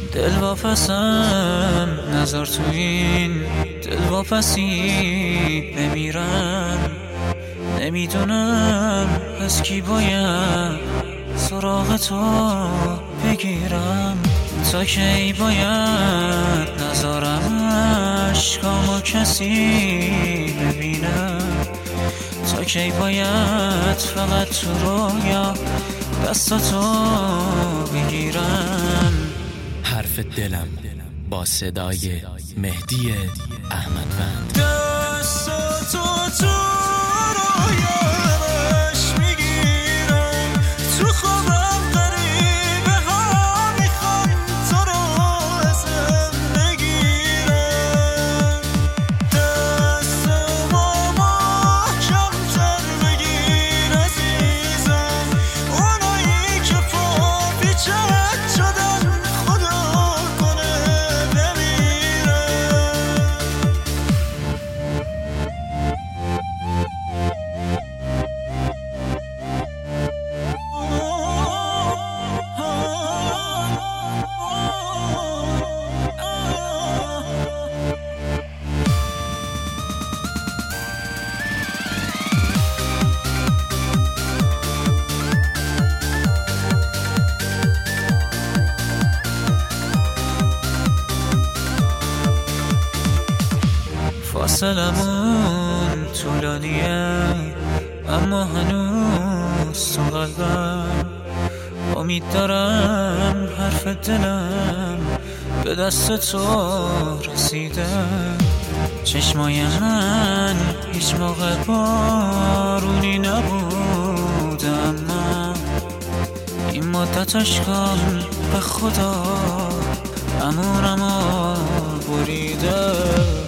دلواپسم نظر تو این دلواپسی بمیرم. نمیدونم از کی باید سراغ تو بگیرم. تا کی باید نذارم اشکامو کسی ببینم. تا کی باید فقط تو رویا دستاتو بگیرم. حرف دلم با صدای مهدی احمدوند. دستاتو تو رویاش میگیرم. تو خوابم غریبه ها میخوان تو رو ازم بگیرم. دستمو محکم‌تر بگیر عزیزم. اونایی که پا پیچت شدن خدا کنه بمیرم. فاصلمون طولانیه اما هنوز تو قلبم. امید دارم حرف دلم به دست تو رسیده. چشمای من هیچ موقع بارونی نبود اما این مدت اشکام به خدا امورمو بریده.